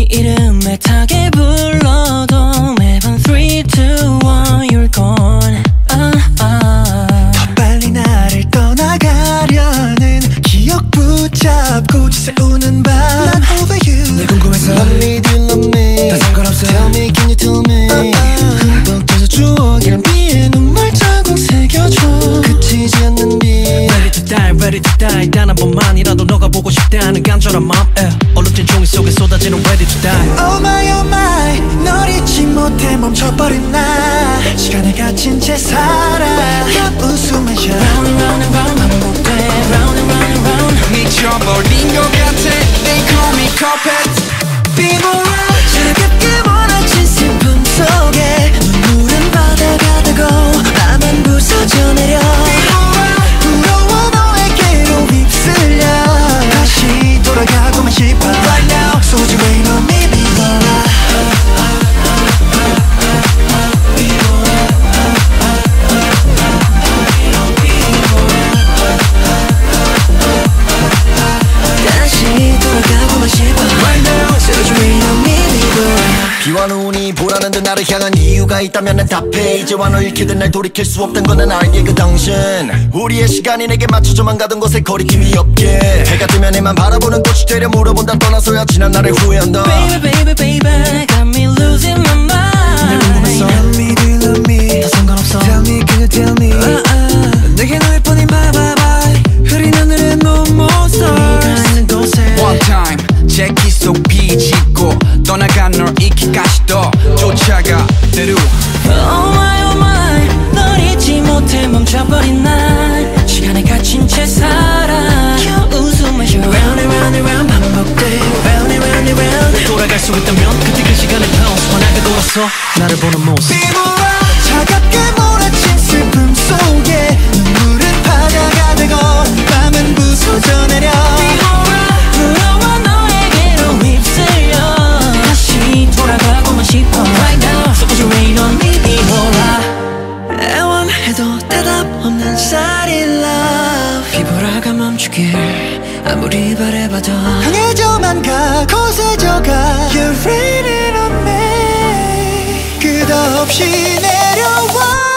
네 이름 애타게 불러도 매번 3, 2, 1 you're gone. 더 빨리 나를 떠나가려는 기억 붙잡고 지새우는 밤 난 over you. 늘 궁금해서 Love me, do you love me? 다 상관없어. Tell me, can you tell me? 흠뻑 터져 추억일 위에 눈물 자국 새겨줘 그치지 않는 빛 Ready to die, ready to die. 단 한 번만이라도 너가 보고 싶다는 간절한 마음 얼룩진 종이 속에 쏟아지는 ready to die. Oh my 널 잊지 못해 멈춰버린 나 시간에 갇힌 채 살아 웃음을 쉬어 Round and round and round 반복돼 Round and round and round 미쳐버린 것 같아 They call me carpet 비몰아 차갑게 몰아친 슬픔 속에 눈물은 바다가 되고 나만 부서져 내려 부러워 너에게로 휩쓸려 다시 돌아가고만 싶어 Right now 소중해 넌 미미 몰라 다시 돌아가고만 싶어 Right now 소중해 넌 미미 몰라 비와 눈이 보라는 듯 나를 향한 이유가 있다면 난 답해 이제와 너 잃게 된 날 돌이킬 수 없던 건 난 알게 그 당신 우리의 시간이 내게 맞춰져만 가던 곳에 거리낌이 없게 해가 뜨면 해만 바라보는 꽃이 되려 물어본다 떠나서야 지난 날을 후회한다 Baby baby baby got me losing my mind. 늘 궁금했어 Love me, do you love me? 다 상관없어 Tell me, can you tell me? 내게 너일 뿐인 bye bye bye 흐린 하늘에 no more stars 네가 있는 곳에 One time 제기 속 비집고 떠나간 널 잊기까지 더 쫓아가 대로 Oh my 널 잊지 못해 멈춰버린 날 시간에 갇힌 채 살아 웃음을 쉬어 Round and round and round 반복돼 Round and round and round 돌아갈 수 있다면 그때 그 시간을 pause 환하게 돌아서 나를 보는 모습 비몰아 차갑게 몰아친 슬픔 속에 눈물은 바다가 되고 밤은 부서져 내려 부러워 너에게로 휩쓸려 다시 돌아가고만 싶어 Right now 소중해 넌 이미 몰라 애원해도 대답 없는 Silent love 비보라가 멈추길 아무리 바래봐도 강해져만 가 거세져가 You're raining on me 끝없이 내려와